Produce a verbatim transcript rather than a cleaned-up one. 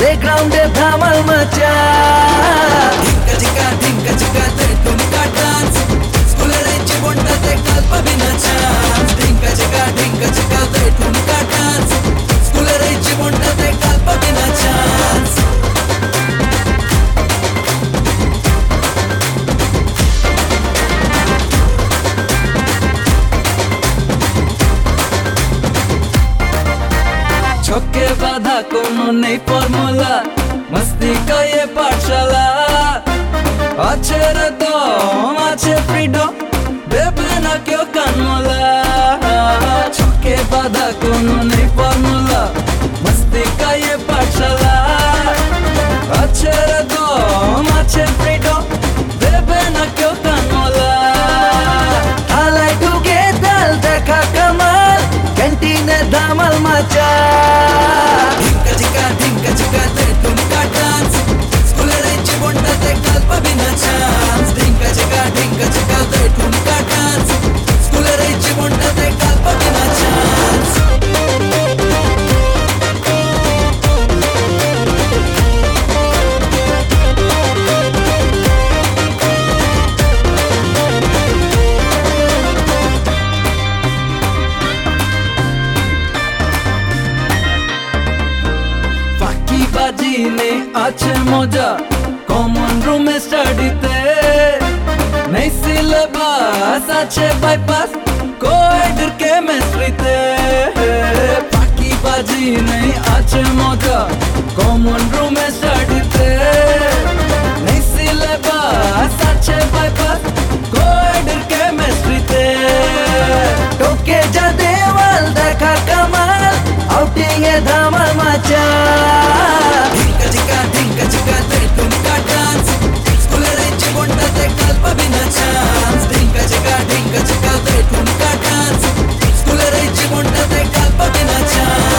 প্লেগ্রাউন্ডে ধামাল মাচা ঢিঙ্কা চিকা ঢিঙ্কা চিকাতে ঠুমকা ডান্স স্কুলের এই জীবনটাতে কাল পাবি না চান্স ঢিঙ্কা চিকা ঢিঙ্কা চিকাতে ঠুমকা ডান্স স্কুলের এই জীবনটাতে কাল পাবি না চান্স ছকে বাঁধা কোনো নেই ফর্মুলা মস্তি का ये पाठशाला আছে রে দম আছে ফ্রিডম দেবে না কেউ কানমোলা ছকে বাঁধা কোনো নেই ফর্মুলা মস্তি का ये पाठशाला আছে রে দম আছে ফ্রিডম দেবে না কেউ কানমোলা আলাই ঢুকে তাল দেখা কামাল ক্যান্টিনে ধামাল মাচা ঢিঙ্কা চিকা ঢিঙ্কা চিকাতে ঠুমকা ডান্স স্কুলের এই জীবনটাতে কাল পাবি না চান্স ঢিঙ্কা চিকা ঢিঙ্কা চিকাতে ঠুমকা ডান্স স্কুলের এই জীবনটাতে কাল পাবি না চান্স বাজি নেই আছে মজা কমন রুমে স্টাডিতে নেই সিলেবাস আছে বাইপাস কোয়েডের কেমিস্ট্রিতে বাকি বাজি নেই আছে মজা কমন রুমে স্টাডিতে নেই সিলেবাস আছে বাইপাস কোয়েডের কেমিস্ট্রিতে টোকে যা দেওয়াল দেখা কামাল আউটিং এ ধামাল মাচা ঢিঙ্কা চিকা ঢিঙ্কা চিকাতে ঠুমকা ডান্স স্কুলের এই জীবনটাতে কাল পাবি না চান্স ঢিঙ্কা চিকা ঢিঙ্কা চিকাতে ঠুমকা ডান্স স্কুলের এই জীবনটাতে কাল পাবি না চান্স